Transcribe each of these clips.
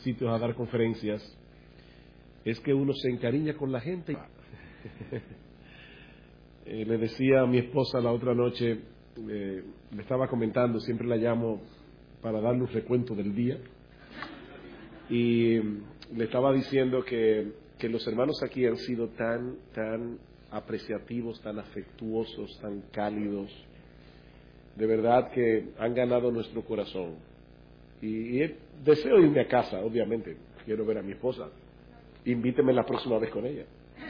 sitios a dar conferencias es que uno se encariña con la gente. Le decía a mi esposa la otra noche, le estaba comentando, siempre la llamo para darle un recuento del día, y le estaba diciendo que los hermanos aquí han sido tan apreciativos, tan afectuosos, tan cálidos, de verdad que han ganado nuestro corazón. Y deseo irme a casa, obviamente, quiero ver a mi esposa, invíteme la próxima vez con ella.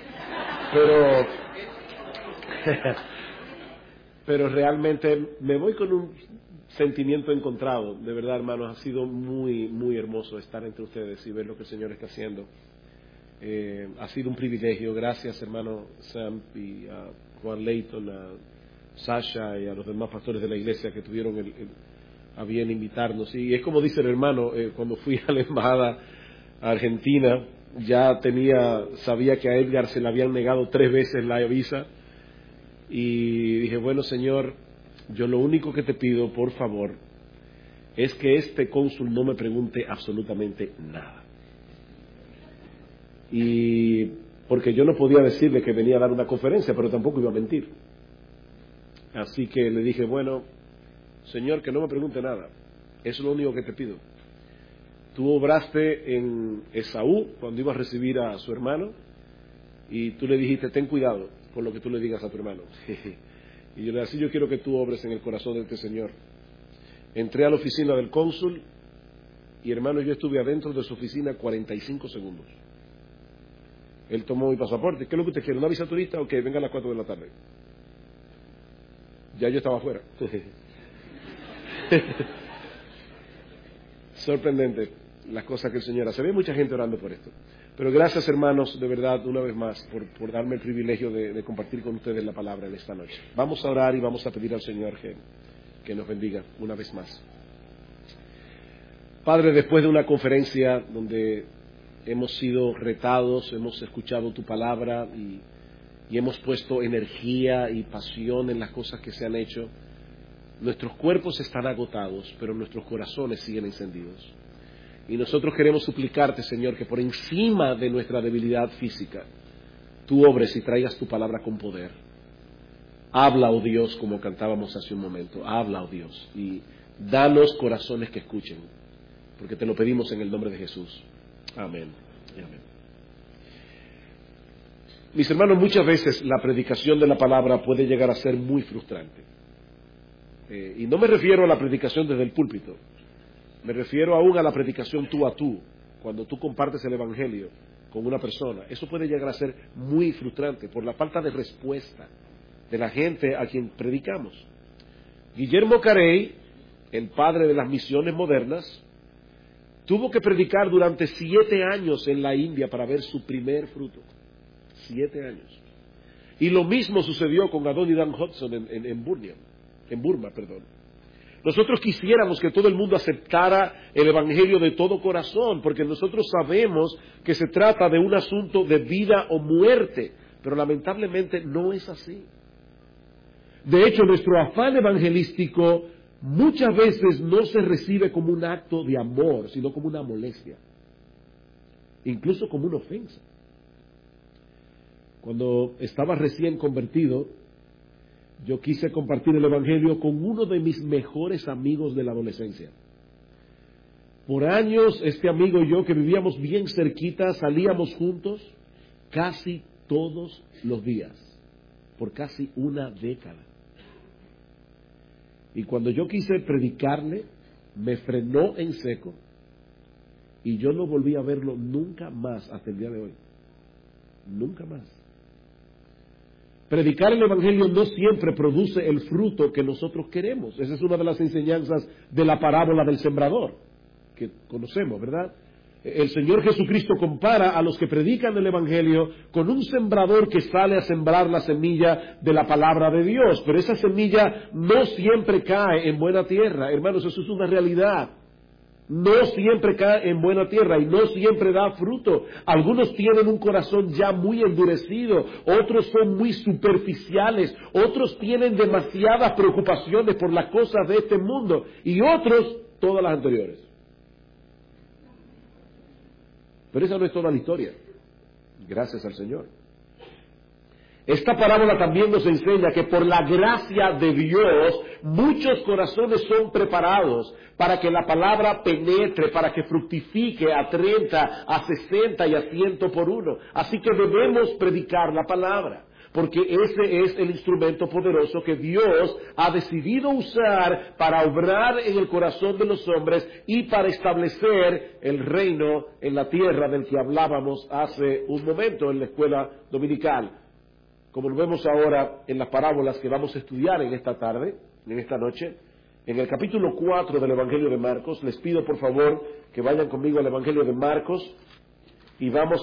Pero realmente me voy con un sentimiento encontrado. De verdad, hermanos, ha sido muy, muy hermoso estar entre ustedes y ver lo que el Señor está haciendo. Ha sido un privilegio. Gracias, hermano Sam y a Juan Leighton, a Sasha y a los demás pastores de la iglesia que tuvieron a bien invitarnos. Y es como dice el hermano, cuando fui a la embajada a Argentina, sabía que a Edgar se le habían negado 3 veces la visa, y dije, bueno, Señor, yo lo único que te pido, por favor, es que este cónsul no me pregunte absolutamente nada. Y porque yo no podía decirle que venía a dar una conferencia, pero tampoco iba a mentir. Así que le dije, bueno, Señor, que no me pregunte nada. Eso es lo único que te pido. Tú obraste en Esaú cuando iba a recibir a su hermano, y tú le dijiste, ten cuidado con lo que tú le digas a tu hermano. Y yo le dije, así yo quiero que tú obres en el corazón de este Señor. Entré a la oficina del cónsul, y hermano, yo estuve adentro de su oficina 45 segundos. Él tomó mi pasaporte. ¿Qué es lo que usted quiere? ¿Una visa turista? Ok, venga a las 4 de la tarde. Ya yo estaba afuera. Sorprendente las cosas que el Señor hace. Había mucha gente orando por esto. Pero gracias, hermanos, de verdad, una vez más, por darme el privilegio de compartir con ustedes la palabra en esta noche. Vamos a orar y vamos a pedir al Señor que nos bendiga una vez más. Padre, después de una conferencia donde hemos sido retados, hemos escuchado tu palabra y hemos puesto energía y pasión en las cosas que se han hecho, nuestros cuerpos están agotados, pero nuestros corazones siguen encendidos. Y nosotros queremos suplicarte, Señor, que por encima de nuestra debilidad física, tú obres y traigas tu palabra con poder. Habla, oh Dios, como cantábamos hace un momento. Habla, oh Dios, y danos corazones que escuchen, porque te lo pedimos en el nombre de Jesús. Amén y amén. Mis hermanos, muchas veces la predicación de la palabra puede llegar a ser muy frustrante. Y no me refiero a la predicación desde el púlpito. Me refiero aún a la predicación tú a tú, cuando tú compartes el Evangelio con una persona. Eso puede llegar a ser muy frustrante por la falta de respuesta de la gente a quien predicamos. Guillermo Carey, el padre de las misiones modernas, tuvo que predicar durante 7 años en la India para ver su primer fruto. 7 años. Y lo mismo sucedió con Adoniram Hudson en Burma. Nosotros quisiéramos que todo el mundo aceptara el Evangelio de todo corazón, porque nosotros sabemos que se trata de un asunto de vida o muerte, pero lamentablemente no es así. De hecho, nuestro afán evangelístico muchas veces no se recibe como un acto de amor, sino como una molestia, incluso como una ofensa. Cuando estaba recién convertido, yo quise compartir el Evangelio con uno de mis mejores amigos de la adolescencia. Por años, este amigo y yo, que vivíamos bien cerquita, salíamos juntos casi todos los días, por casi una década. Y cuando yo quise predicarle, me frenó en seco, y yo no volví a verlo nunca más hasta el día de hoy. Nunca más. Predicar el Evangelio no siempre produce el fruto que nosotros queremos. Esa es una de las enseñanzas de la parábola del sembrador, que conocemos, ¿verdad? El Señor Jesucristo compara a los que predican el Evangelio con un sembrador que sale a sembrar la semilla de la palabra de Dios. Pero esa semilla no siempre cae en buena tierra. Hermanos, eso es una realidad. No siempre cae en buena tierra y no siempre da fruto. Algunos tienen un corazón ya muy endurecido, otros son muy superficiales, otros tienen demasiadas preocupaciones por las cosas de este mundo y otros todas las anteriores. Pero esa no es toda la historia. Gracias al Señor. Esta parábola también nos enseña que por la gracia de Dios, muchos corazones son preparados para que la palabra penetre, para que fructifique a 30, a 60 y a 100 por uno. Así que debemos predicar la palabra, porque ese es el instrumento poderoso que Dios ha decidido usar para obrar en el corazón de los hombres y para establecer el reino en la tierra del que hablábamos hace un momento en la escuela dominical. Como lo vemos ahora en las parábolas que vamos a estudiar en esta tarde, en esta noche, en el capítulo 4 del Evangelio de Marcos. Les pido por favor que vayan conmigo al Evangelio de Marcos y vamos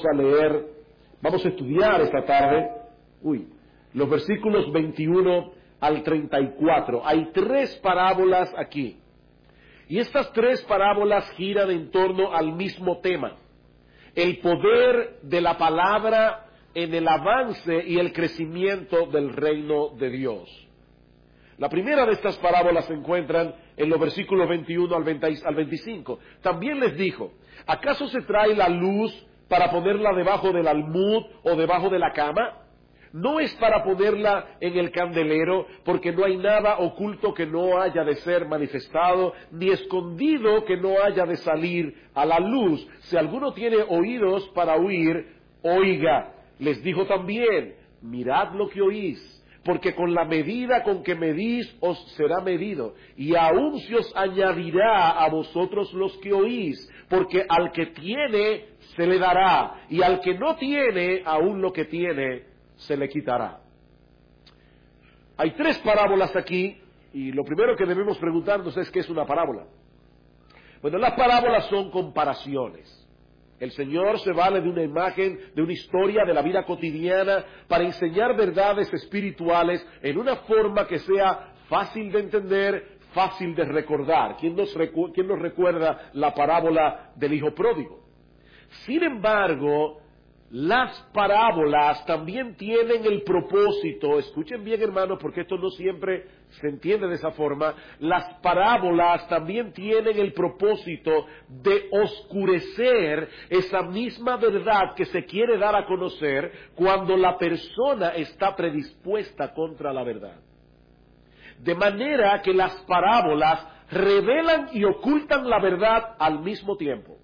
a estudiar esta tarde, los versículos 21 al 34. Hay 3 parábolas aquí. Y estas 3 parábolas giran en torno al mismo tema: el poder de la palabra en el avance y el crecimiento del reino de Dios. La primera de estas parábolas se encuentran en los versículos 21 al 25. También les dijo: ¿acaso se trae la luz para ponerla debajo del almud o debajo de la cama? No es para ponerla en el candelero, porque no hay nada oculto que no haya de ser manifestado, ni escondido que no haya de salir a la luz. Si alguno tiene oídos para oír, oiga. Les dijo también: mirad lo que oís, porque con la medida con que medís os será medido, y aún se os añadirá a vosotros los que oís, porque al que tiene se le dará, y al que no tiene, aún lo que tiene se le quitará. Hay 3 parábolas aquí, y lo primero que debemos preguntarnos es: ¿qué es una parábola? Bueno, las parábolas son comparaciones. El Señor se vale de una imagen, de una historia de la vida cotidiana para enseñar verdades espirituales en una forma que sea fácil de entender, fácil de recordar. ¿Quién nos recuerda la parábola del hijo pródigo? Sin embargo, las parábolas también tienen el propósito, escuchen bien hermanos, porque esto no siempre se entiende de esa forma. Las parábolas también tienen el propósito de oscurecer esa misma verdad que se quiere dar a conocer cuando la persona está predispuesta contra la verdad. De manera que las parábolas revelan y ocultan la verdad al mismo tiempo.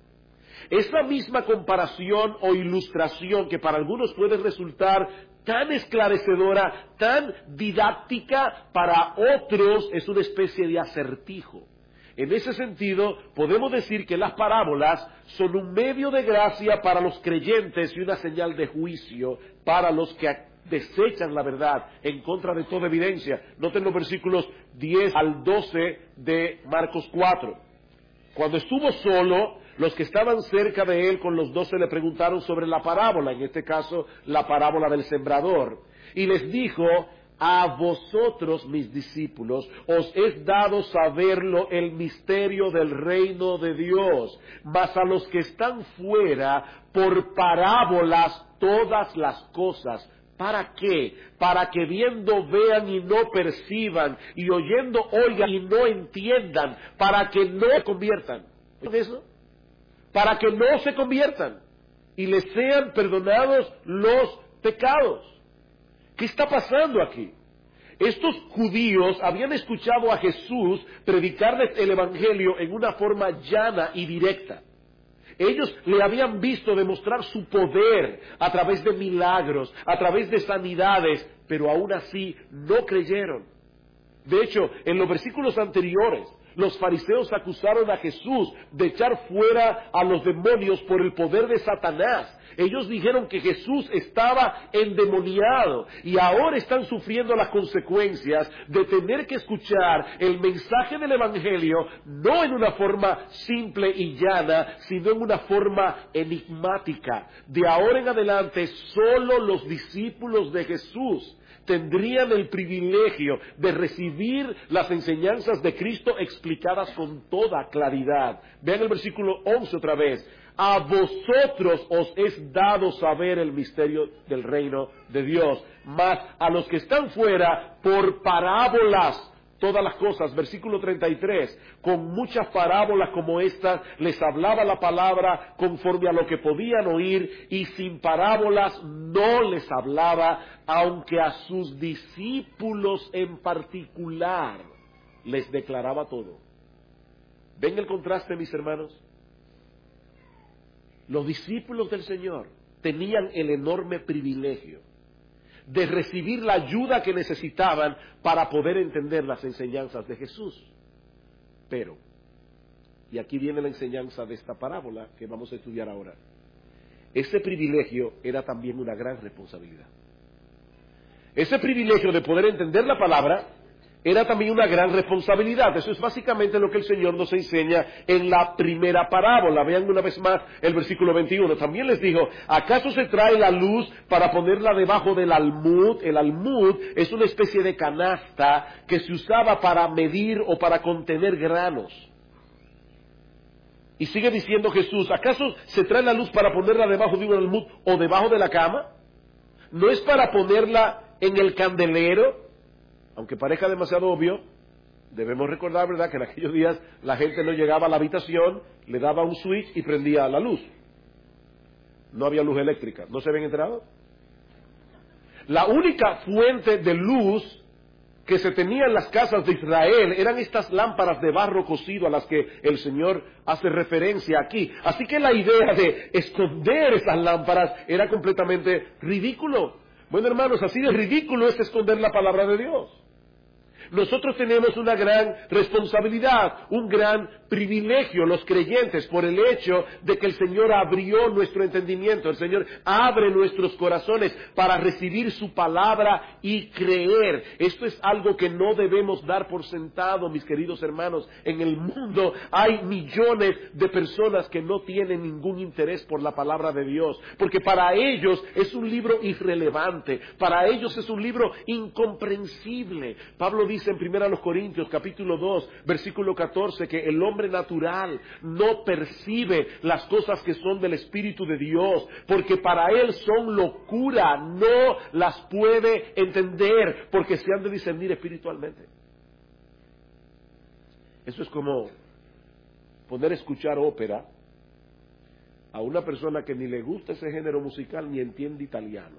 Esa misma comparación o ilustración que para algunos puede resultar tan esclarecedora, tan didáctica, para otros es una especie de acertijo. En ese sentido, podemos decir que las parábolas son un medio de gracia para los creyentes y una señal de juicio para los que desechan la verdad en contra de toda evidencia. Noten los versículos 10 al 12 de Marcos 4. Cuando estuvo solo, los que estaban cerca de él con los 12 le preguntaron sobre la parábola, en este caso la parábola del sembrador. Y les dijo: a vosotros, mis discípulos, os es dado saberlo el misterio del reino de Dios, mas a los que están fuera, por parábolas todas las cosas. ¿Para qué? Para que viendo vean y no perciban, y oyendo oigan y no entiendan, para que no se conviertan. ¿Oyen eso? Para que no se conviertan y les sean perdonados los pecados. ¿Qué está pasando aquí? Estos judíos habían escuchado a Jesús predicarles el Evangelio en una forma llana y directa. Ellos le habían visto demostrar su poder a través de milagros, a través de sanidades, pero aún así no creyeron. De hecho, en los versículos anteriores, los fariseos acusaron a Jesús de echar fuera a los demonios por el poder de Satanás. Ellos dijeron que Jesús estaba endemoniado y ahora están sufriendo las consecuencias de tener que escuchar el mensaje del Evangelio no en una forma simple y llana, sino en una forma enigmática. De ahora en adelante, solo los discípulos de Jesús tendrían el privilegio de recibir las enseñanzas de Cristo explicadas con toda claridad. Vean el versículo 11 otra vez. A vosotros os es dado saber el misterio del reino de Dios, mas a los que están fuera, por parábolas todas las cosas. Versículo 33, con muchas parábolas como estas les hablaba la palabra conforme a lo que podían oír, y sin parábolas no les hablaba, aunque a sus discípulos en particular les declaraba todo. ¿Ven el contraste, mis hermanos? Los discípulos del Señor tenían el enorme privilegio de recibir la ayuda que necesitaban para poder entender las enseñanzas de Jesús. Pero, y aquí viene la enseñanza de esta parábola que vamos a estudiar ahora, ese privilegio era también una gran responsabilidad. Ese privilegio de poder entender la palabra era también una gran responsabilidad. Eso es básicamente lo que el Señor nos enseña en la primera parábola. Vean una vez más el versículo 21. También les dijo, ¿acaso se trae la luz para ponerla debajo del almud? El almud es una especie de canasta que se usaba para medir o para contener granos. Y sigue diciendo Jesús, ¿acaso se trae la luz para ponerla debajo de un almud o debajo de la cama? ¿No es para ponerla en el candelero? Aunque parezca demasiado obvio, debemos recordar, ¿verdad?, que en aquellos días la gente no llegaba a la habitación, le daba un switch y prendía la luz. No había luz eléctrica. ¿No se habían enterado? La única fuente de luz que se tenía en las casas de Israel eran estas lámparas de barro cocido a las que el Señor hace referencia aquí. Así que la idea de esconder esas lámparas era completamente ridículo. Bueno, hermanos, así de ridículo es esconder la palabra de Dios. Nosotros tenemos una gran responsabilidad, un gran privilegio, los creyentes, por el hecho de que el Señor abrió nuestro entendimiento, el Señor abre nuestros corazones para recibir su palabra y creer. Esto es algo que no debemos dar por sentado, mis queridos hermanos. En el mundo hay millones de personas que no tienen ningún interés por la palabra de Dios, porque para ellos es un libro irrelevante, para ellos es un libro incomprensible. Pablo dice en 1 Corintios capítulo 2 versículo 14 que el hombre natural no percibe las cosas que son del Espíritu de Dios, porque para él son locura, no las puede entender, porque se han de discernir espiritualmente. Eso es como poner a escuchar ópera a una persona que ni le gusta ese género musical ni entiende italiano.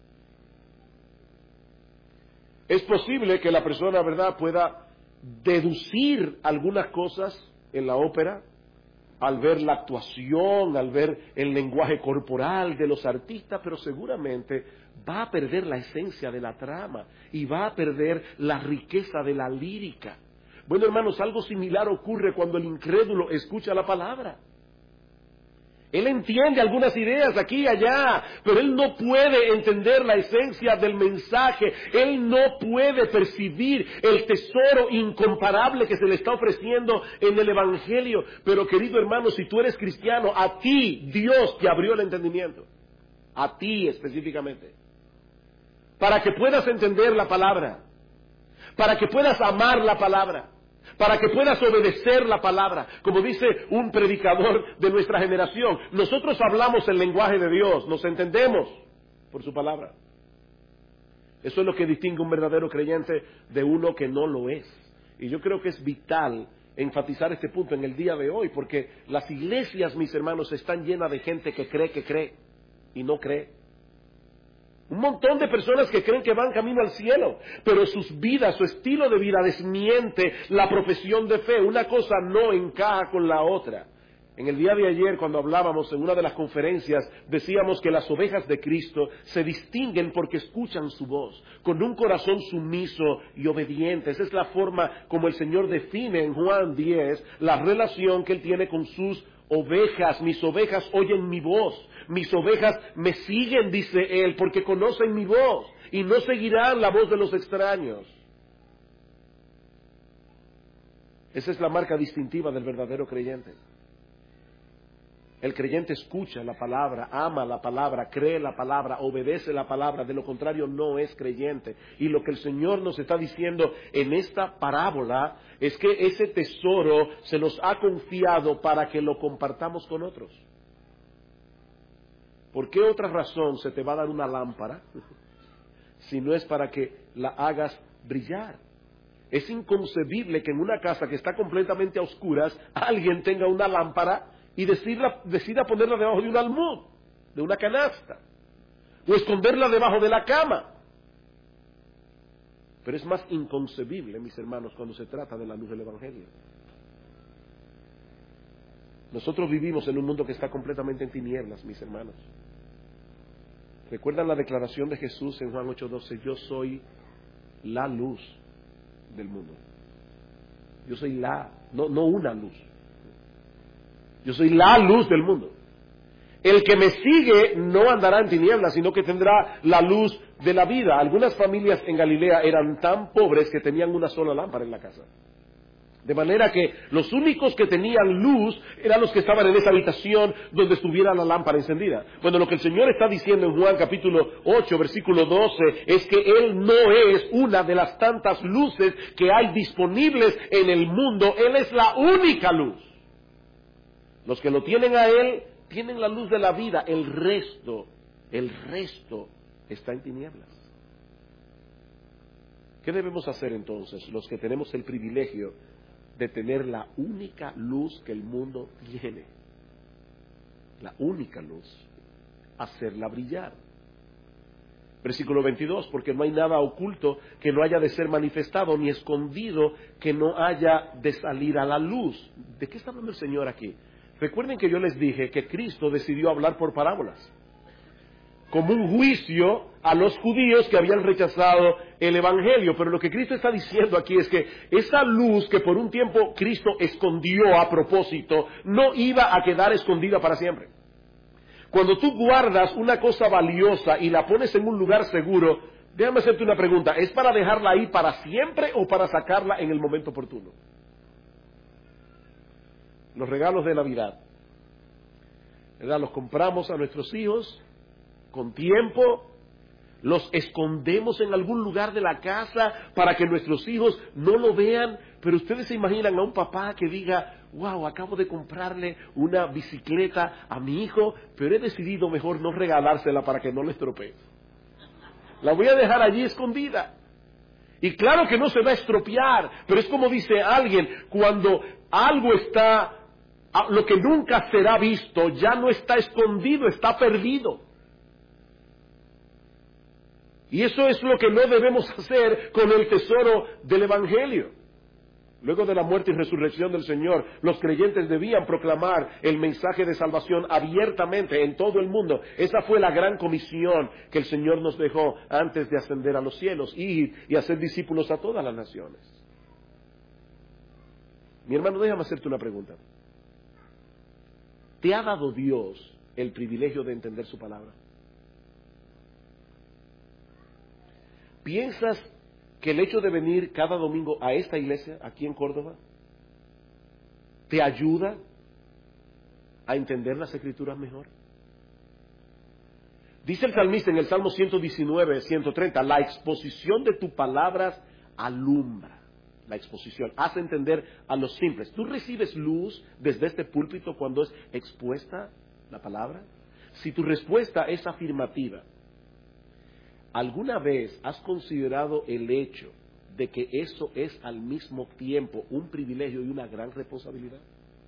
Es posible que la persona, ¿verdad?, pueda deducir algunas cosas en la ópera al ver la actuación, al ver el lenguaje corporal de los artistas, pero seguramente va a perder la esencia de la trama y va a perder la riqueza de la lírica. Bueno, hermanos, algo similar ocurre cuando el incrédulo escucha la palabra. Él entiende algunas ideas aquí y allá, pero él no puede entender la esencia del mensaje. Él no puede percibir el tesoro incomparable que se le está ofreciendo en el Evangelio. Pero, querido hermano, si tú eres cristiano, a ti Dios te abrió el entendimiento. A ti específicamente. Para que puedas entender la palabra. Para que puedas amar la palabra. Para que puedas obedecer la palabra. Como dice un predicador de nuestra generación, nosotros hablamos el lenguaje de Dios, nos entendemos por su palabra. Eso es lo que distingue un verdadero creyente de uno que no lo es. Y yo creo que es vital enfatizar este punto en el día de hoy, porque las iglesias, mis hermanos, están llenas de gente que cree y no cree. Un montón de personas que creen que van camino al cielo, pero sus vidas, su estilo de vida desmiente la profesión de fe. Una cosa no encaja con la otra. En el día de ayer, cuando hablábamos en una de las conferencias, decíamos que las ovejas de Cristo se distinguen porque escuchan su voz, con un corazón sumiso y obediente. Esa es la forma como el Señor define en Juan 10 la relación que Él tiene con sus ovejas. Mis ovejas oyen mi voz, mis ovejas me siguen, dice Él, porque conocen mi voz y no seguirán la voz de los extraños. Esa es la marca distintiva del verdadero creyente. El creyente escucha la palabra, ama la palabra, cree la palabra, obedece la palabra. De lo contrario no es creyente. Y lo que el Señor nos está diciendo en esta parábola es que ese tesoro se nos ha confiado para que lo compartamos con otros. ¿Por qué otra razón se te va a dar una lámpara si no es para que la hagas brillar? Es inconcebible que en una casa que está completamente a oscuras, alguien tenga una lámpara y decida ponerla debajo de un almud, de una canasta, o esconderla debajo de la cama. Pero es más inconcebible, mis hermanos, cuando se trata de la luz del Evangelio. Nosotros vivimos en un mundo que está completamente en tinieblas, mis hermanos. ¿Recuerdan la declaración de Jesús en Juan 8:12? Yo soy la luz del mundo. Yo soy no una luz. Yo soy la luz del mundo. El que me sigue no andará en tinieblas, sino que tendrá la luz de la vida. Algunas familias en Galilea eran tan pobres que tenían una sola lámpara en la casa. De manera que los únicos que tenían luz eran los que estaban en esa habitación donde estuviera la lámpara encendida. Bueno, lo que el Señor está diciendo en Juan capítulo 8, versículo 12, es que Él no es una de las tantas luces que hay disponibles en el mundo. Él es la única luz. Los que lo tienen a Él tienen la luz de la vida. El resto está en tinieblas. ¿Qué debemos hacer entonces los que tenemos el privilegio de tener la única luz que el mundo tiene? La única luz, hacerla brillar. Versículo 22, porque no hay nada oculto que no haya de ser manifestado, ni escondido que no haya de salir a la luz. ¿De qué está hablando el Señor aquí? Recuerden que yo les dije que Cristo decidió hablar por parábolas, como un juicio a los judíos que habían rechazado el Evangelio. Pero lo que Cristo está diciendo aquí es que esa luz que por un tiempo Cristo escondió a propósito, no iba a quedar escondida para siempre. Cuando tú guardas una cosa valiosa y la pones en un lugar seguro, déjame hacerte una pregunta, ¿es para dejarla ahí para siempre o para sacarla en el momento oportuno? Los regalos de Navidad, ¿verdad? Los compramos a nuestros hijos con tiempo, los escondemos en algún lugar de la casa para que nuestros hijos no lo vean. Pero ustedes se imaginan a un papá que diga, wow, acabo de comprarle una bicicleta a mi hijo, pero he decidido mejor no regalársela para que no le estropee. La voy a dejar allí escondida. Y claro que no se va a estropear, pero es como dice alguien, cuando algo está, lo que nunca será visto, ya no está escondido, está perdido. Y eso es lo que no debemos hacer con el tesoro del Evangelio. Luego de la muerte y resurrección del Señor, los creyentes debían proclamar el mensaje de salvación abiertamente en todo el mundo. Esa fue la gran comisión que el Señor nos dejó antes de ascender a los cielos, ir y hacer discípulos a todas las naciones. Mi hermano, déjame hacerte una pregunta. ¿Te ha dado Dios el privilegio de entender su palabra? ¿Piensas que el hecho de venir cada domingo a esta iglesia, aquí en Córdoba, te ayuda a entender las Escrituras mejor? Dice el salmista en el Salmo 119, 130, la exposición de tus palabras alumbra. La exposición hace entender a los simples. ¿Tú recibes luz desde este púlpito cuando es expuesta la palabra? Si tu respuesta es afirmativa, ¿alguna vez has considerado el hecho de que eso es al mismo tiempo un privilegio y una gran responsabilidad?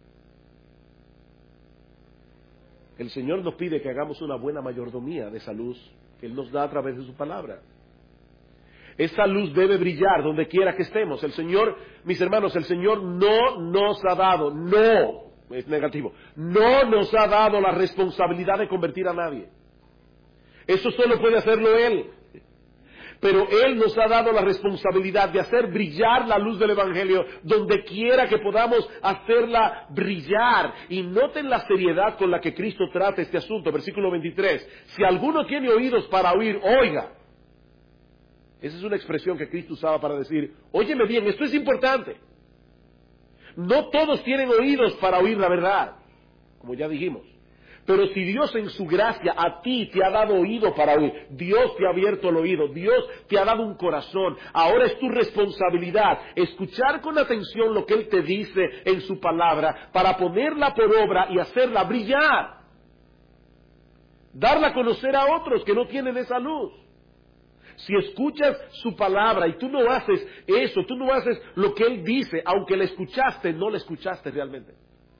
El Señor nos pide que hagamos una buena mayordomía de esa luz que Él nos da a través de su palabra. Esa luz debe brillar donde quiera que estemos. El Señor, mis hermanos, el Señor no nos ha dado, no, es negativo, no nos ha dado la responsabilidad de convertir a nadie. Eso solo puede hacerlo Él. Pero Él nos ha dado la responsabilidad de hacer brillar la luz del Evangelio donde quiera que podamos hacerla brillar. Y noten la seriedad con la que Cristo trata este asunto. Versículo 23. Si alguno tiene oídos para oír, oiga. Esa es una expresión que Cristo usaba para decir, óyeme bien, esto es importante. No todos tienen oídos para oír la verdad, como ya dijimos. Pero si Dios en su gracia a ti te ha dado oído para oír, Dios te ha abierto el oído, Dios te ha dado un corazón, ahora es tu responsabilidad escuchar con atención lo que Él te dice en su palabra para ponerla por obra y hacerla brillar. Darla a conocer a otros que no tienen esa luz. Si escuchas su palabra y tú no haces eso, tú no haces lo que Él dice, aunque le escuchaste, no le escuchaste realmente.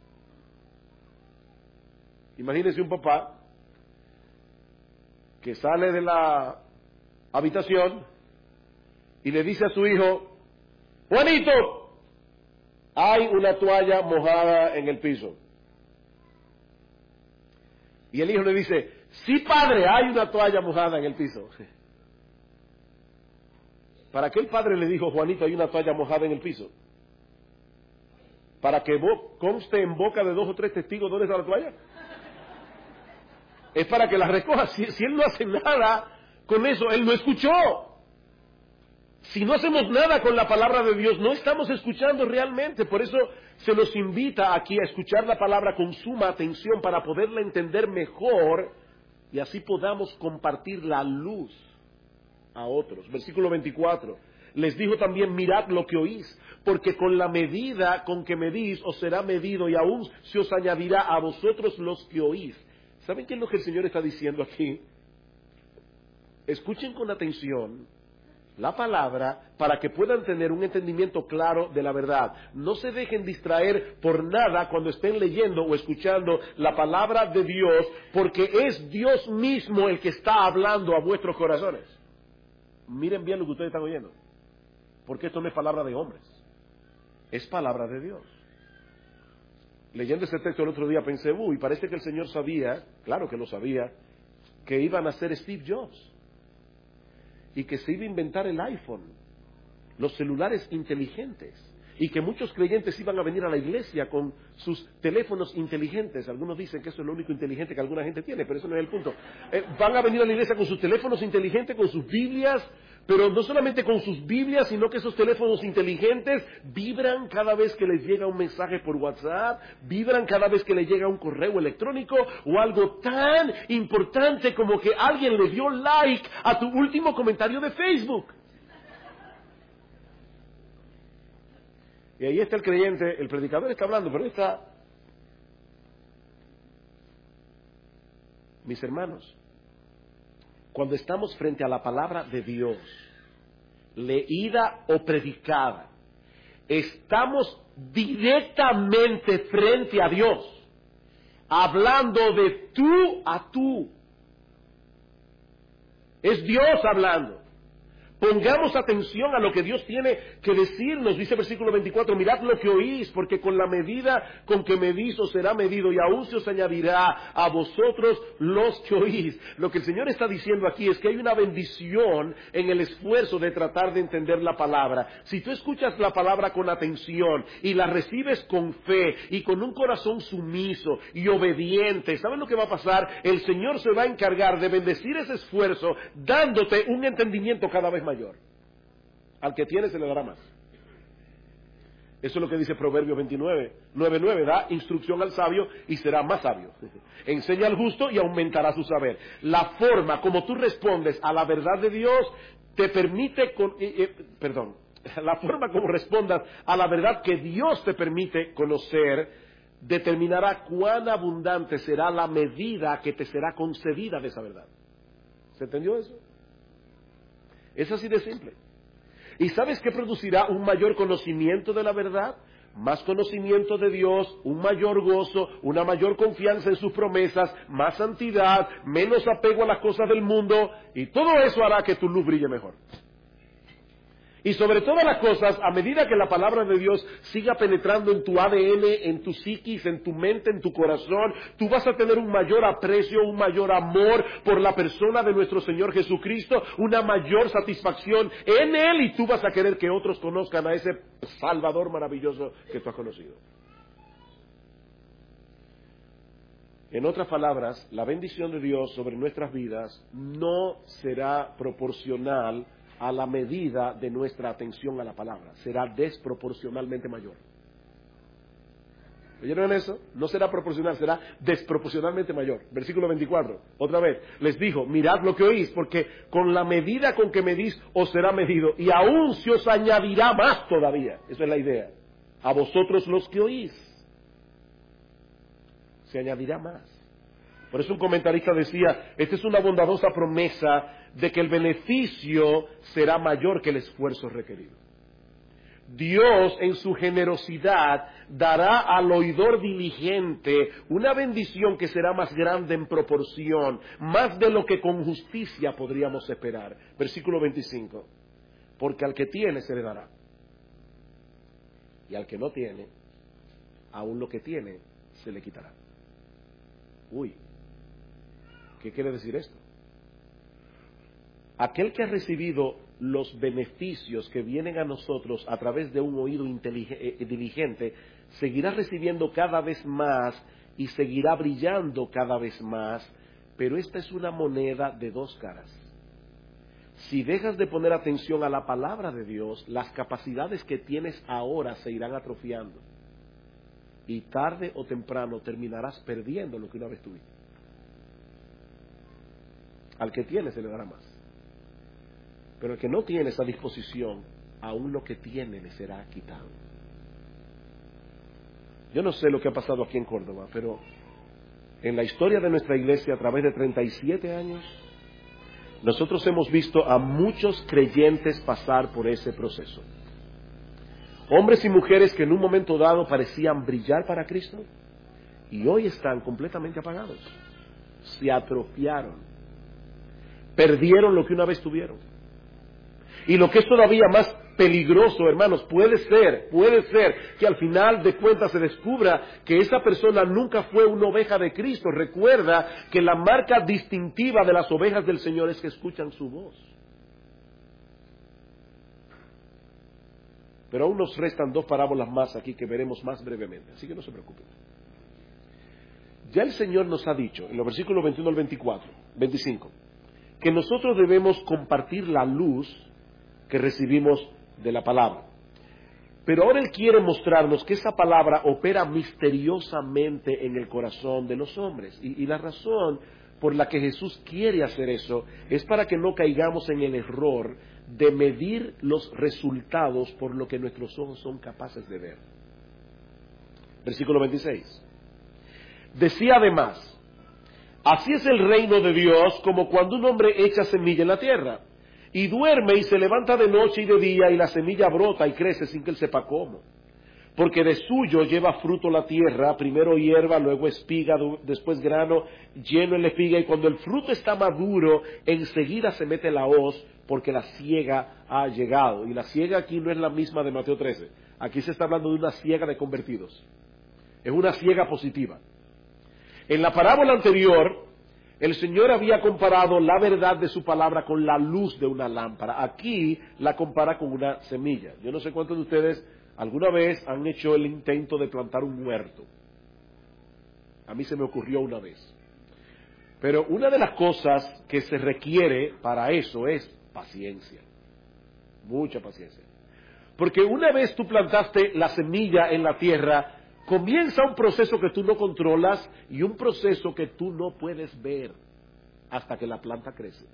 Imagínese un papá que sale de la habitación y le dice a su hijo: Juanito, hay una toalla mojada en el piso. Y el hijo le dice: sí, padre, hay una toalla mojada en el piso. ¿Para qué el padre le dijo: Juanito, hay una toalla mojada en el piso? ¿Para que conste en boca de 2 o 3 testigos dónde está la toalla? Es para que la recoja. Si él no hace nada con eso, él no escuchó. Si no hacemos nada con la palabra de Dios, no estamos escuchando realmente. Por eso se nos invita aquí a escuchar la palabra con suma atención para poderla entender mejor y así podamos compartir la luz a otros. Versículo 24. Les dijo también: mirad lo que oís, porque con la medida con que medís os será medido y aún se os añadirá a vosotros los que oís. ¿Saben qué es lo que el Señor está diciendo aquí? Escuchen con atención la palabra para que puedan tener un entendimiento claro de la verdad. No se dejen distraer por nada cuando estén leyendo o escuchando la palabra de Dios, porque es Dios mismo el que está hablando a vuestros corazones. Miren bien lo que ustedes están oyendo, porque esto no es palabra de hombres, es palabra de Dios. Leyendo ese texto el otro día pensé: uy, parece que el Señor sabía, claro que lo sabía, que iban a ser Steve Jobs y que se iba a inventar el iPhone, los celulares inteligentes, y que muchos creyentes iban a venir a la iglesia con sus teléfonos inteligentes. Algunos dicen que eso es lo único inteligente que alguna gente tiene, pero eso no es el punto. Van a venir a la iglesia con sus teléfonos inteligentes, con sus Biblias, pero no solamente con sus Biblias, sino que esos teléfonos inteligentes vibran cada vez que les llega un mensaje por WhatsApp, vibran cada vez que les llega un correo electrónico o algo tan importante como que alguien le dio like a tu último comentario de Facebook. Y ahí está el creyente, el predicador está hablando, pero ahí está. Mis hermanos, cuando estamos frente a la palabra de Dios, leída o predicada, estamos directamente frente a Dios, hablando de tú a tú. Es Dios hablando. Pongamos atención a lo que Dios tiene que decirnos. Dice versículo 24: mirad lo que oís, porque con la medida con que medís os será medido y aún se os añadirá a vosotros los que oís. Lo que el Señor está diciendo aquí es que hay una bendición en el esfuerzo de tratar de entender la palabra. Si tú escuchas la palabra con atención y la recibes con fe y con un corazón sumiso y obediente, ¿saben lo que va a pasar? El Señor se va a encargar de bendecir ese esfuerzo dándote un entendimiento cada vez mayor. Al que tiene se le dará más. Eso es lo que dice Proverbios 9:9. Da instrucción al sabio y será más sabio. Enseña al justo y aumentará su saber. La forma como tú respondes a la verdad de Dios te permite la forma como respondas a la verdad que Dios te permite conocer determinará cuán abundante será la medida que te será concedida de esa verdad. ¿Se entendió eso? Es así de simple. ¿Y sabes qué producirá un mayor conocimiento de la verdad? Más conocimiento de Dios, un mayor gozo, una mayor confianza en sus promesas, más santidad, menos apego a las cosas del mundo, y todo eso hará que tu luz brille mejor. Y sobre todas las cosas, a medida que la palabra de Dios siga penetrando en tu ADN, en tu psiquis, en tu mente, en tu corazón, tú vas a tener un mayor aprecio, un mayor amor por la persona de nuestro Señor Jesucristo, una mayor satisfacción en Él, y tú vas a querer que otros conozcan a ese Salvador maravilloso que tú has conocido. En otras palabras, la bendición de Dios sobre nuestras vidas no será proporcional a la medida de nuestra atención a la palabra. Será desproporcionalmente mayor. ¿Oyeron eso? No será proporcional, será desproporcionalmente mayor. Versículo 24, otra vez. Les dijo: mirad lo que oís, porque con la medida con que medís os será medido, y aún se os añadirá más todavía. Esa es la idea. A vosotros los que oís se añadirá más. Por eso un comentarista decía, esta es una bondadosa promesa de que el beneficio será mayor que el esfuerzo requerido. Dios en su generosidad dará al oidor diligente una bendición que será más grande en proporción, más de lo que con justicia podríamos esperar. Versículo 25. Porque al que tiene se le dará, y al que no tiene, aún lo que tiene se le quitará. Uy, ¿qué quiere decir esto? Aquel que ha recibido los beneficios que vienen a nosotros a través de un oído diligente, seguirá recibiendo cada vez más y seguirá brillando cada vez más, pero esta es una moneda de dos caras. Si dejas de poner atención a la palabra de Dios, las capacidades que tienes ahora se irán atrofiando, y tarde o temprano terminarás perdiendo lo que una vez tuviste. Al que tiene se le dará más, pero el que no tiene esa disposición, aún lo que tiene le será quitado. Yo no sé lo que ha pasado aquí en Córdoba, pero en la historia de nuestra iglesia, a través de 37 años, nosotros hemos visto a muchos creyentes pasar por ese proceso. Hombres y mujeres que en un momento dado parecían brillar para Cristo y hoy están completamente apagados. Se atrofiaron. Perdieron lo que una vez tuvieron. Y lo que es todavía más peligroso, hermanos, puede ser que al final de cuentas se descubra que esa persona nunca fue una oveja de Cristo. Recuerda que la marca distintiva de las ovejas del Señor es que escuchan su voz. Pero aún nos restan dos parábolas más aquí que veremos más brevemente, así que no se preocupen. Ya el Señor nos ha dicho, en los versículos 21 al 25, que nosotros debemos compartir la luz que recibimos de la palabra. Pero ahora Él quiere mostrarnos que esa palabra opera misteriosamente en el corazón de los hombres. Y la razón por la que Jesús quiere hacer eso es para que no caigamos en el error de medir los resultados por lo que nuestros ojos son capaces de ver. Versículo 26. Decía además, así es el reino de Dios como cuando un hombre echa semilla en la tierra. Y duerme y se levanta de noche y de día y la semilla brota y crece sin que él sepa cómo. Porque de suyo lleva fruto la tierra, primero hierba, luego espiga, después grano lleno en la espiga, y cuando el fruto está maduro, enseguida se mete la hoz, porque la siega ha llegado. Y la siega aquí no es la misma de Mateo 13. Aquí se está hablando de una siega de convertidos. Es una siega positiva. En la parábola anterior, el Señor había comparado la verdad de su palabra con la luz de una lámpara. Aquí la compara con una semilla. Yo no sé cuántos de ustedes alguna vez han hecho el intento de plantar un huerto. A mí se me ocurrió una vez. Pero una de las cosas que se requiere para eso es paciencia. Mucha paciencia. Porque una vez tú plantaste la semilla en la tierra, comienza un proceso que tú no controlas y un proceso que tú no puedes ver hasta que la planta crece.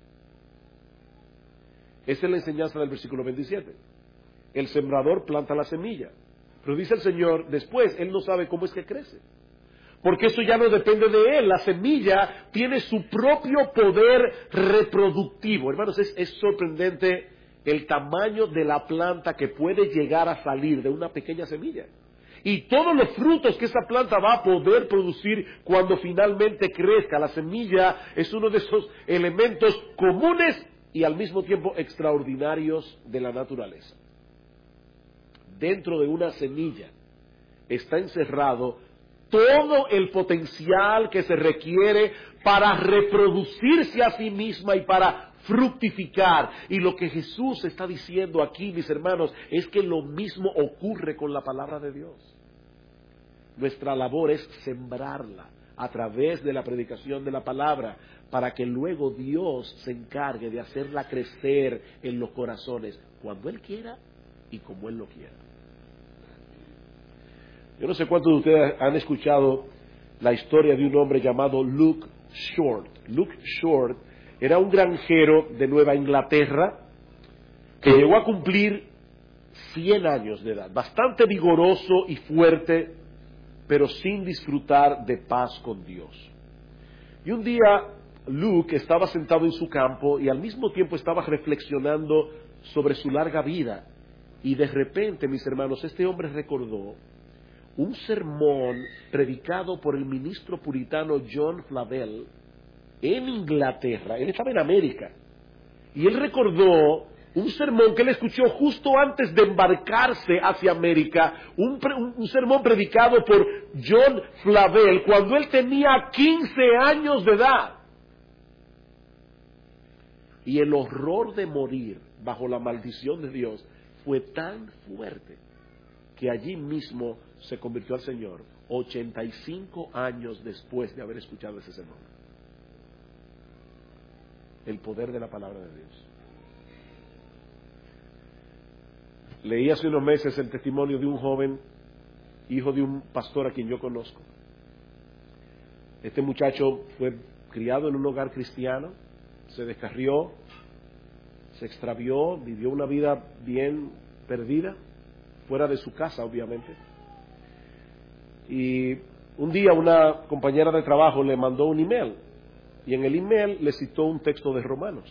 Esa es la enseñanza del versículo 27. El sembrador planta la semilla, pero dice el Señor, después Él no sabe cómo es que crece. Porque eso ya no depende de Él. La semilla tiene su propio poder reproductivo. Hermanos, es sorprendente el tamaño de la planta que puede llegar a salir de una pequeña semilla. Y todos los frutos que esa planta va a poder producir cuando finalmente crezca. La semilla es uno de esos elementos comunes y al mismo tiempo extraordinarios de la naturaleza. Dentro de una semilla está encerrado todo el potencial que se requiere para reproducirse a sí misma y para fructificar. Y lo que Jesús está diciendo aquí, mis hermanos, es que lo mismo ocurre con la palabra de Dios. Nuestra labor es sembrarla a través de la predicación de la palabra, para que luego Dios se encargue de hacerla crecer en los corazones, cuando Él quiera y como Él lo quiera. Yo no sé cuántos de ustedes han escuchado la historia de un hombre llamado Luke Short. Luke Short era un granjero de Nueva Inglaterra que llegó a cumplir 100 años de edad, bastante vigoroso y fuerte, pero sin disfrutar de paz con Dios. Y un día Luke estaba sentado en su campo y al mismo tiempo estaba reflexionando sobre su larga vida. Y de repente, mis hermanos, este hombre recordó un sermón predicado por el ministro puritano John Flavel en Inglaterra. Él estaba en América. Y él recordó un sermón que él escuchó justo antes de embarcarse hacia América, un sermón predicado por John Flavel cuando él tenía 15 años de edad. Y el horror de morir bajo la maldición de Dios fue tan fuerte que allí mismo se convirtió al Señor 85 años después de haber escuchado ese sermón. El poder de la palabra de Dios. Leí hace unos meses el testimonio de un joven, hijo de un pastor a quien yo conozco. Este muchacho fue criado en un hogar cristiano, se descarrió, se extravió, vivió una vida bien perdida, fuera de su casa obviamente. Y un día una compañera de trabajo le mandó un email, y en el email le citó un texto de Romanos.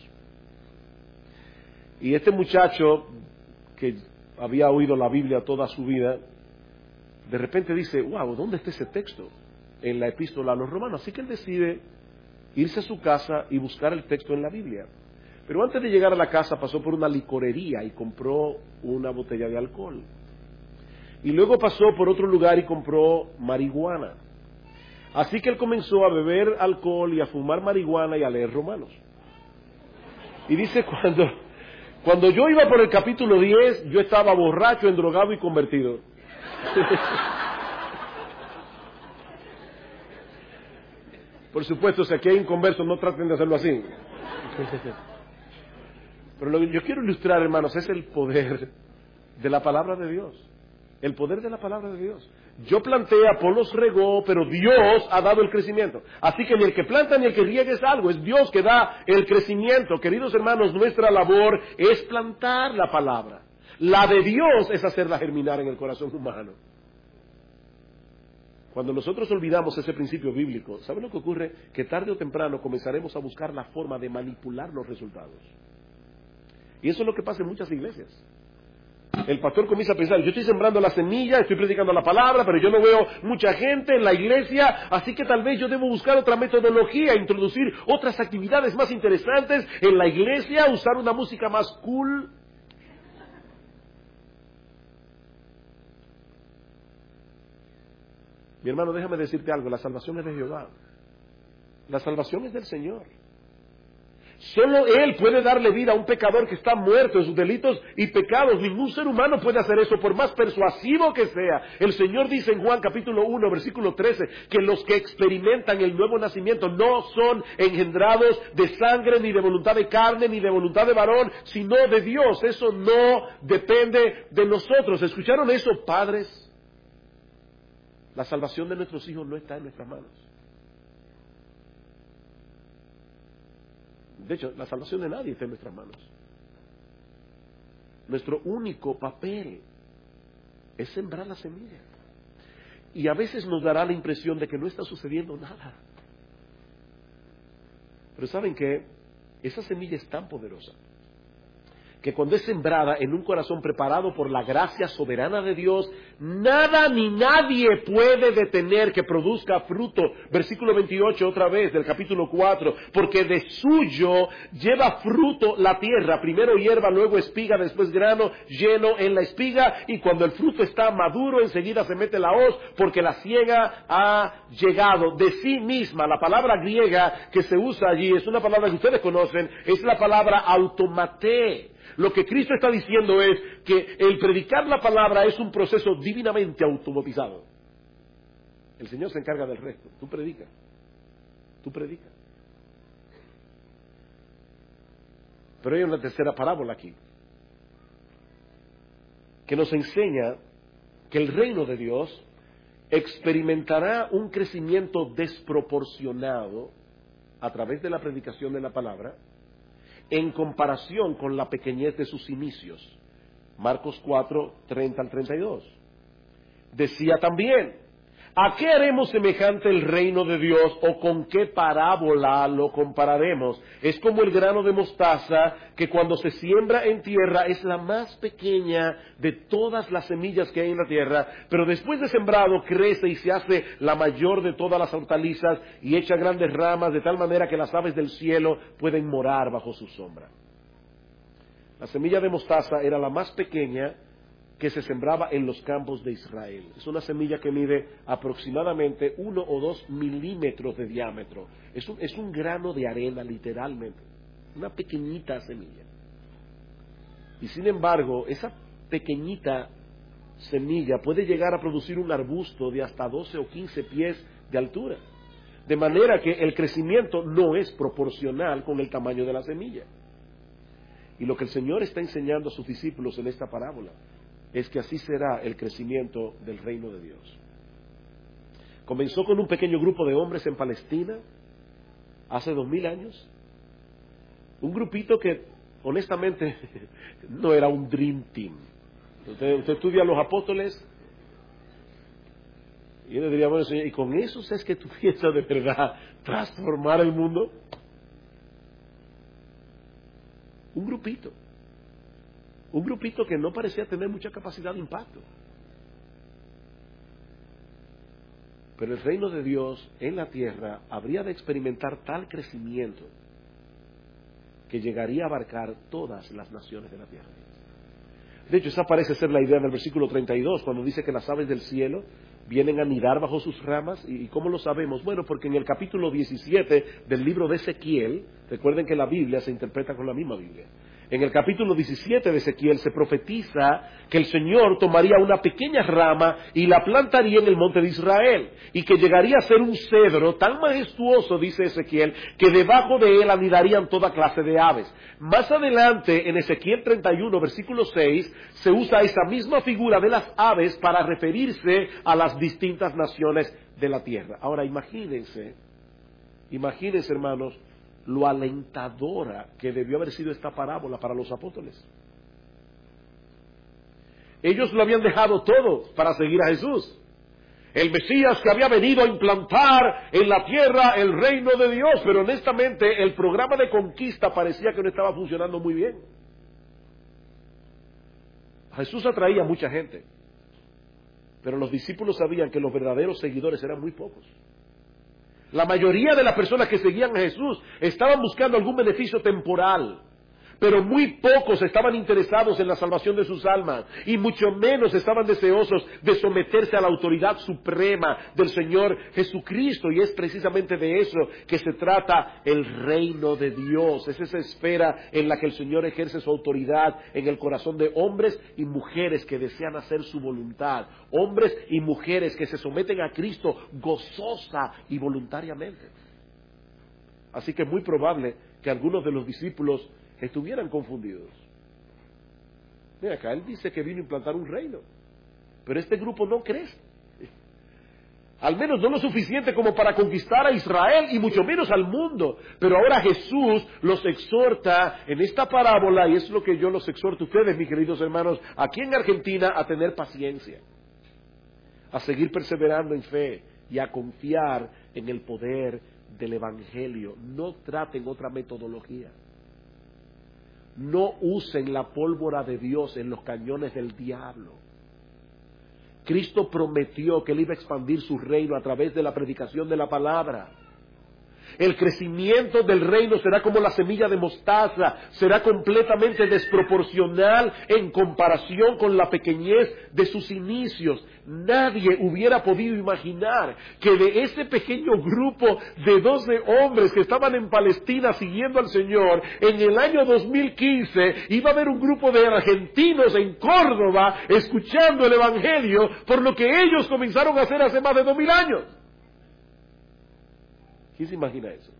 Y este muchacho, que había oído la Biblia toda su vida, de repente dice, wow, ¿dónde está ese texto? En la epístola a los romanos. Así que él decide irse a su casa y buscar el texto en la Biblia. Pero antes de llegar a la casa pasó por una licorería y compró una botella de alcohol. Y luego pasó por otro lugar y compró marihuana. Así que él comenzó a beber alcohol y a fumar marihuana y a leer Romanos. Y dice, cuando yo iba por el capítulo 10, yo estaba borracho, endrogado y convertido. Por supuesto, si aquí hay inconversos, no traten de hacerlo así. Pero lo que yo quiero ilustrar, hermanos, es el poder de la palabra de Dios. El poder de la palabra de Dios. Yo planté, Apolos regó, pero Dios ha dado el crecimiento. Así que ni el que planta ni el que riega es algo, es Dios que da el crecimiento. Queridos hermanos, nuestra labor es plantar la palabra. La de Dios es hacerla germinar en el corazón humano. Cuando nosotros olvidamos ese principio bíblico, ¿saben lo que ocurre? Que tarde o temprano comenzaremos a buscar la forma de manipular los resultados. Y eso es lo que pasa en muchas iglesias. El pastor comienza a pensar, yo estoy sembrando la semilla, estoy predicando la palabra, pero yo no veo mucha gente en la iglesia, así que tal vez yo debo buscar otra metodología, introducir otras actividades más interesantes en la iglesia, usar una música más cool. Mi hermano, déjame decirte algo, la salvación es de Jehová. La salvación es del Señor. Solo Él puede darle vida a un pecador que está muerto en sus delitos y pecados. Ningún ser humano puede hacer eso, por más persuasivo que sea. El Señor dice en Juan capítulo 1, versículo 13, que los que experimentan el nuevo nacimiento no son engendrados de sangre, ni de voluntad de carne, ni de voluntad de varón, sino de Dios. Eso no depende de nosotros. ¿Escucharon eso, padres? La salvación de nuestros hijos no está en nuestras manos. De hecho, la salvación de nadie está en nuestras manos. Nuestro único papel es sembrar la semilla. Y a veces nos dará la impresión de que no está sucediendo nada. Pero ¿saben qué? Esa semilla es tan poderosa que cuando es sembrada en un corazón preparado por la gracia soberana de Dios, nada ni nadie puede detener que produzca fruto. Versículo 28 otra vez del capítulo 4, porque de suyo lleva fruto la tierra, primero hierba, luego espiga, después grano lleno en la espiga, y cuando el fruto está maduro, enseguida se mete la hoz, porque la siega ha llegado. De sí misma, la palabra griega que se usa allí es una palabra que ustedes conocen, es la palabra automate. Lo que Cristo está diciendo es que el predicar la palabra es un proceso divinamente automatizado. El Señor se encarga del resto. Tú predica. Tú predica. Pero hay una tercera parábola aquí, que nos enseña que el reino de Dios experimentará un crecimiento desproporcionado a través de la predicación de la palabra, en comparación con la pequeñez de sus inicios. Marcos 4, 30 al 32. Decía también, ¿A qué haremos semejante el reino de Dios o con qué parábola lo compararemos? Es como el grano de mostaza que cuando se siembra en tierra es la más pequeña de todas las semillas que hay en la tierra, pero después de sembrado crece y se hace la mayor de todas las hortalizas y echa grandes ramas de tal manera que las aves del cielo pueden morar bajo su sombra. La semilla de mostaza era la más pequeña que se sembraba en los campos de Israel. Es una semilla que mide aproximadamente 1 o 2 milímetros de diámetro. Es un grano de arena, literalmente. Una pequeñita semilla. Y sin embargo, esa pequeñita semilla puede llegar a producir un arbusto de hasta 12 o 15 pies de altura. De manera que el crecimiento no es proporcional con el tamaño de la semilla. Y lo que el Señor está enseñando a sus discípulos en esta parábola es que así será el crecimiento del reino de Dios. Comenzó con un pequeño grupo de hombres en Palestina hace 2000 años. Un grupito que honestamente no era un dream team. Usted estudia a los apóstoles y uno diría, bueno, Señor, ¿y con eso es que tú piensas de verdad transformar el mundo? Un grupito que no parecía tener mucha capacidad de impacto. Pero el reino de Dios en la tierra habría de experimentar tal crecimiento que llegaría a abarcar todas las naciones de la tierra. De hecho, esa parece ser la idea en el versículo 32, cuando dice que las aves del cielo vienen a anidar bajo sus ramas. ¿Y cómo lo sabemos? Bueno, porque en el capítulo 17 del libro de Ezequiel, recuerden que la Biblia se interpreta con la misma Biblia. En el capítulo 17 de Ezequiel se profetiza que el Señor tomaría una pequeña rama y la plantaría en el monte de Israel, y que llegaría a ser un cedro tan majestuoso, dice Ezequiel, que debajo de él anidarían toda clase de aves. Más adelante, en Ezequiel 31, versículo 6, se usa esa misma figura de las aves para referirse a las distintas naciones de la tierra. Ahora, imagínense, hermanos, lo alentadora que debió haber sido esta parábola para los apóstoles. Ellos lo habían dejado todo para seguir a Jesús, el Mesías que había venido a implantar en la tierra el reino de Dios, pero honestamente el programa de conquista parecía que no estaba funcionando muy bien. Jesús atraía a mucha gente, pero los discípulos sabían que los verdaderos seguidores eran muy pocos. La mayoría de las personas que seguían a Jesús estaban buscando algún beneficio temporal, pero muy pocos estaban interesados en la salvación de sus almas, y mucho menos estaban deseosos de someterse a la autoridad suprema del Señor Jesucristo. Y es precisamente de eso que se trata el reino de Dios. Es esa esfera en la que el Señor ejerce su autoridad en el corazón de hombres y mujeres que desean hacer su voluntad, hombres y mujeres que se someten a Cristo gozosa y voluntariamente. Así que es muy probable que algunos de los discípulos estuvieran confundidos. Mira, acá él dice que vino a implantar un reino, pero este grupo no cree, al menos no lo suficiente como para conquistar a Israel y mucho menos al mundo. Pero ahora Jesús los exhorta en esta parábola, y es lo que yo los exhorto a ustedes, mis queridos hermanos, aquí en Argentina, a tener paciencia, a seguir perseverando en fe y a confiar en el poder del Evangelio. No traten otra metodología. No usen la pólvora de Dios en los cañones del diablo. Cristo prometió que Él iba a expandir su reino a través de la predicación de la palabra. El crecimiento del reino será como la semilla de mostaza, será completamente desproporcional en comparación con la pequeñez de sus inicios. Nadie hubiera podido imaginar que de ese pequeño grupo de 12 hombres que estaban en Palestina siguiendo al Señor, en el año 2015 iba a haber un grupo de argentinos en Córdoba escuchando el Evangelio, por lo que ellos comenzaron a hacer hace más de 2000 años. ¿Quién se imagina eso?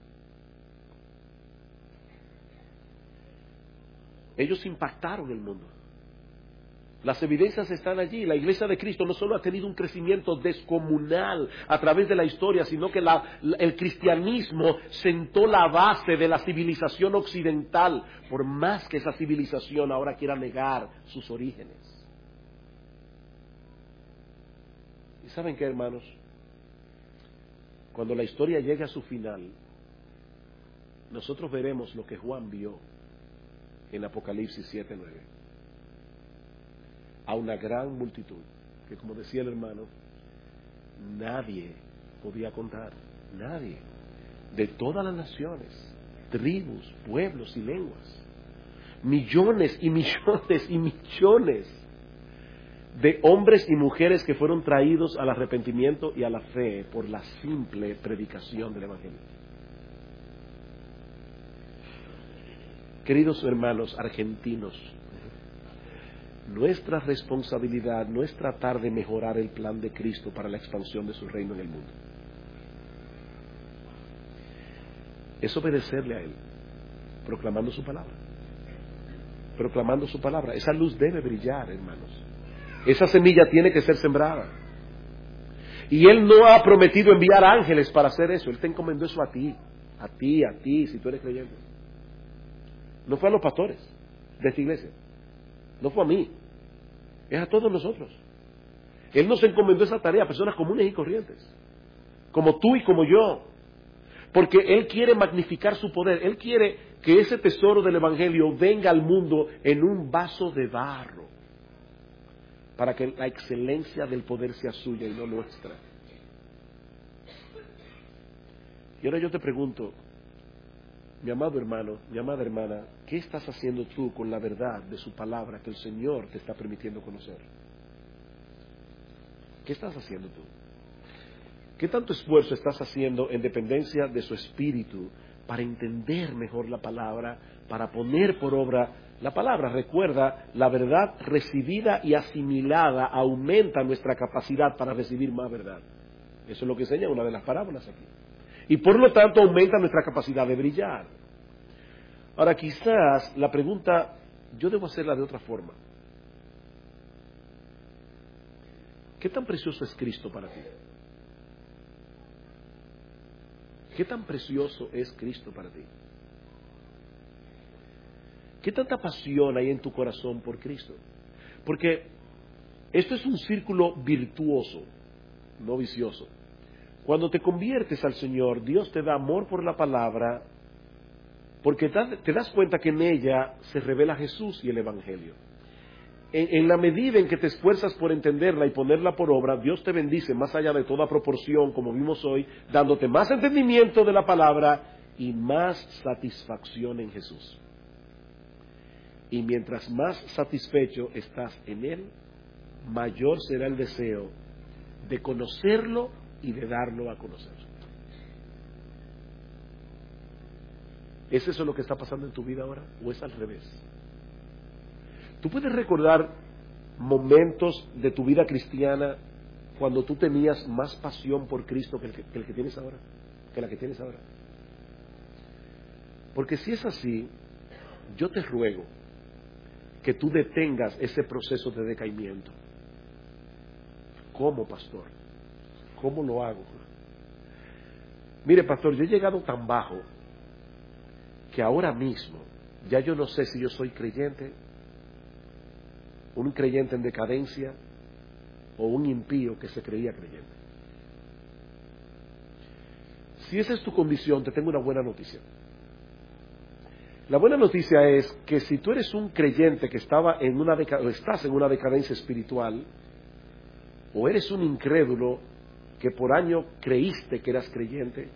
Ellos impactaron el mundo. Las evidencias están allí. La Iglesia de Cristo no solo ha tenido un crecimiento descomunal a través de la historia, sino que el cristianismo sentó la base de la civilización occidental, por más que esa civilización ahora quiera negar sus orígenes. ¿Y saben qué, hermanos? cuando la historia llegue a su final, nosotros veremos lo que Juan vio en Apocalipsis 7:9. A una gran multitud, que como decía el hermano, nadie podía contar, nadie, de todas las naciones, tribus, pueblos y lenguas, millones y millones y millones de hombres y mujeres que fueron traídos al arrepentimiento y a la fe por la simple predicación del Evangelio. Queridos hermanos argentinos, nuestra responsabilidad no es tratar de mejorar el plan de Cristo para la expansión de su reino en el mundo. Es obedecerle a Él, proclamando su palabra. Proclamando su palabra. Esa luz debe brillar, hermanos. Esa semilla tiene que ser sembrada. Y Él no ha prometido enviar ángeles para hacer eso. Él te encomendó eso a ti, si tú eres creyente. No fue a los pastores de esta iglesia. No fue a mí. Es a todos nosotros. Él nos encomendó esa tarea a personas comunes y corrientes, como tú y como yo. Porque Él quiere magnificar su poder. Él quiere que ese tesoro del Evangelio venga al mundo en un vaso de barro, para que la excelencia del poder sea suya y no nuestra. Y ahora yo te pregunto, mi amado hermano, mi amada hermana, ¿qué estás haciendo tú con la verdad de su palabra que el Señor te está permitiendo conocer? ¿Qué estás haciendo tú? ¿Qué tanto esfuerzo estás haciendo en dependencia de su espíritu para entender mejor la palabra, para poner por obra la palabra? Recuerda, la verdad recibida y asimilada aumenta nuestra capacidad para recibir más verdad. Eso es lo que enseña una de las parábolas aquí. Y por lo tanto aumenta nuestra capacidad de brillar. Ahora quizás la pregunta, yo debo hacerla de otra forma. ¿Qué tan precioso es Cristo para ti? ¿Qué tan precioso es Cristo para ti? ¿Qué tanta pasión hay en tu corazón por Cristo? Porque esto es un círculo virtuoso, no vicioso. Cuando te conviertes al Señor, Dios te da amor por la palabra, porque te das cuenta que en ella se revela Jesús y el Evangelio. En la medida en que te esfuerzas por entenderla y ponerla por obra, Dios te bendice más allá de toda proporción, como vimos hoy, dándote más entendimiento de la palabra y más satisfacción en Jesús. Y mientras más satisfecho estás en Él, mayor será el deseo de conocerlo y de darlo a conocer. ¿Es eso lo que está pasando en tu vida ahora o es al revés? Tú puedes recordar momentos de tu vida cristiana cuando tú tenías más pasión por Cristo que el que tienes ahora, que la que tienes ahora. Porque si es así, yo te ruego que tú detengas ese proceso de decaimiento. ¿Cómo, pastor? ¿Cómo lo hago? Mire, pastor, yo he llegado tan bajo que ahora mismo ya yo no sé si yo soy creyente, un creyente en decadencia o un impío que se creía creyente. Si esa es tu condición, te tengo una buena noticia. La buena noticia es que si tú eres un creyente que estás en una decadencia espiritual, o eres un incrédulo que por año creíste que eras creyente,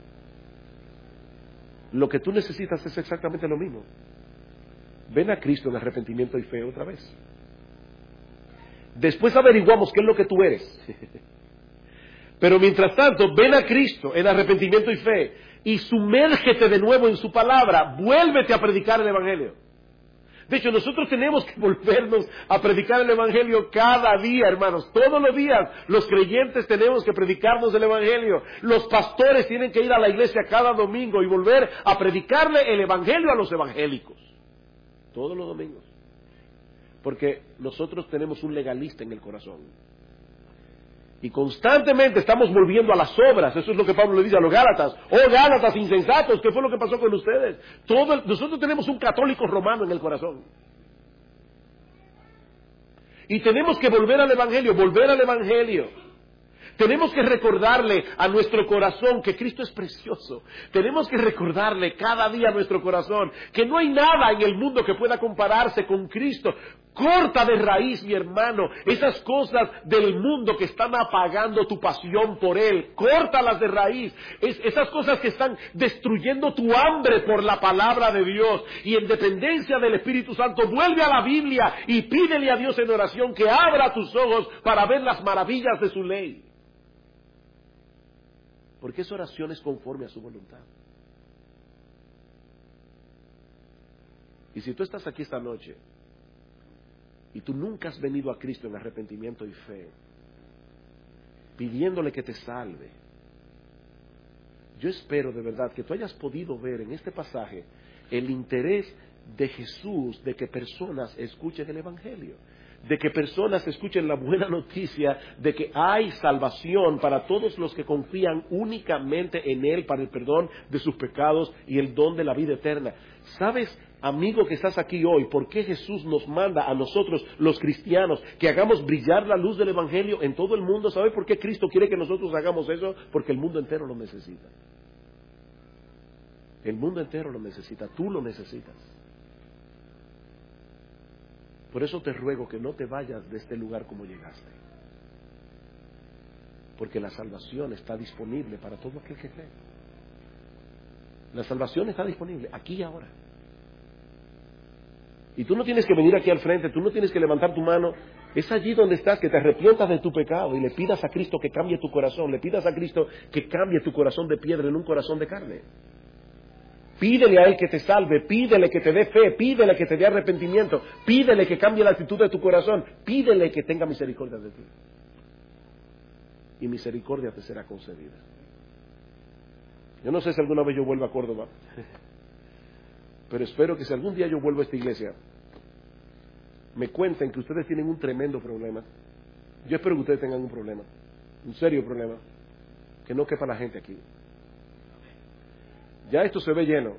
lo que tú necesitas es exactamente lo mismo. Ven a Cristo en arrepentimiento y fe otra vez. Después averiguamos qué es lo que tú eres. Pero mientras tanto, ven a Cristo en arrepentimiento y fe y sumérgete de nuevo en su palabra. Vuélvete a predicar el Evangelio. De hecho, nosotros tenemos que volvernos a predicar el Evangelio cada día, hermanos. Todos los días los creyentes tenemos que predicarnos el Evangelio. Los pastores tienen que ir a la iglesia cada domingo y volver a predicarle el Evangelio a los evangélicos. Todos los domingos. Porque nosotros tenemos un legalista en el corazón. Y constantemente estamos volviendo a las obras. Eso es lo que Pablo le dice a los Gálatas. Oh, Gálatas insensatos, ¿qué fue lo que pasó con ustedes? Nosotros tenemos un católico romano en el corazón. Y tenemos que volver al Evangelio, volver al Evangelio. Tenemos que recordarle a nuestro corazón que Cristo es precioso. Tenemos que recordarle cada día a nuestro corazón que no hay nada en el mundo que pueda compararse con Cristo. Corta de raíz, mi hermano, esas cosas del mundo que están apagando tu pasión por Él. Córtalas de raíz. Esas cosas que están destruyendo tu hambre por la palabra de Dios. Y en dependencia del Espíritu Santo, vuelve a la Biblia y pídele a Dios en oración que abra tus ojos para ver las maravillas de su ley. Porque esa oración es conforme a su voluntad. Y si tú estás aquí esta noche y tú nunca has venido a Cristo en arrepentimiento y fe, pidiéndole que te salve, yo espero de verdad que tú hayas podido ver en este pasaje el interés de Jesús de que personas escuchen el Evangelio, de que personas escuchen la buena noticia de que hay salvación para todos los que confían únicamente en Él para el perdón de sus pecados y el don de la vida eterna. ¿Sabes, amigo que estás aquí hoy, por qué Jesús nos manda a nosotros, los cristianos, que hagamos brillar la luz del Evangelio en todo el mundo? ¿Sabes por qué Cristo quiere que nosotros hagamos eso? Porque el mundo entero lo necesita. El mundo entero lo necesita, tú lo necesitas. Por eso te ruego que no te vayas de este lugar como llegaste. Porque la salvación está disponible para todo aquel que cree. La salvación está disponible aquí y ahora. Y tú no tienes que venir aquí al frente, tú no tienes que levantar tu mano. Es allí donde estás, que te arrepientas de tu pecado y le pidas a Cristo que cambie tu corazón. Le pidas a Cristo que cambie tu corazón de piedra en un corazón de carne. Pídele a Él que te salve, pídele que te dé fe, pídele que te dé arrepentimiento, pídele que cambie la actitud de tu corazón, pídele que tenga misericordia de ti. Y misericordia te será concedida. Yo no sé si alguna vez yo vuelvo a Córdoba, pero espero que si algún día yo vuelvo a esta iglesia, me cuenten que ustedes tienen un tremendo problema. Yo espero que ustedes tengan un problema, un serio problema, que no quepa la gente aquí. Ya esto se ve lleno.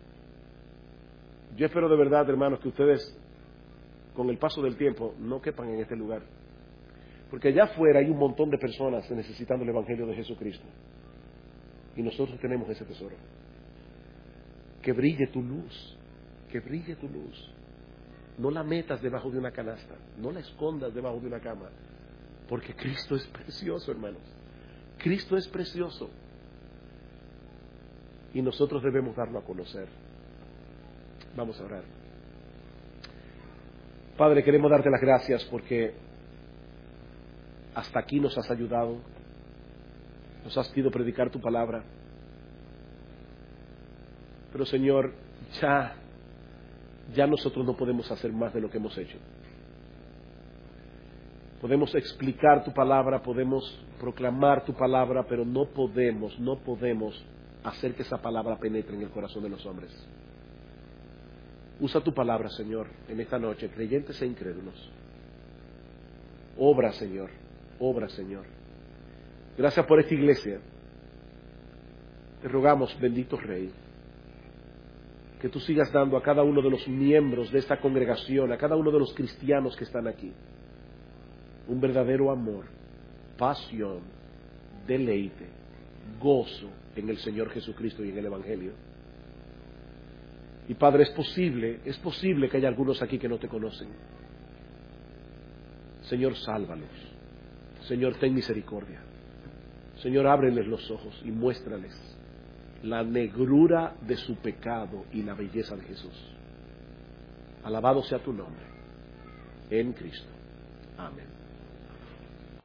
Yo espero de verdad, hermanos, que ustedes, con el paso del tiempo, no quepan en este lugar. Porque allá afuera hay un montón de personas necesitando el Evangelio de Jesucristo. Y nosotros tenemos ese tesoro. Que brille tu luz. Que brille tu luz. No la metas debajo de una canasta. No la escondas debajo de una cama. Porque Cristo es precioso, hermanos. Cristo es precioso. Y nosotros debemos darlo a conocer. Vamos a orar. Padre, queremos darte las gracias porque hasta aquí nos has ayudado. Nos has pedido predicar tu palabra. Pero Señor, ya nosotros no podemos hacer más de lo que hemos hecho. Podemos explicar tu palabra, podemos proclamar tu palabra, pero no podemos hacer que esa palabra penetre en el corazón de los hombres. Usa tu palabra, Señor, en esta noche, creyentes e incrédulos. Obra, Señor, obra, Señor. Gracias por esta iglesia. Te rogamos, bendito Rey, que tú sigas dando a cada uno de los miembros de esta congregación, a cada uno de los cristianos que están aquí, un verdadero amor, pasión, deleite, gozo en el Señor Jesucristo y en el Evangelio. Y Padre, es posible que haya algunos aquí que no te conocen. Señor, sálvalos. Señor, ten misericordia. Señor, ábreles los ojos y muéstrales la negrura de su pecado y la belleza de Jesús. Alabado sea tu nombre en Cristo. Amén.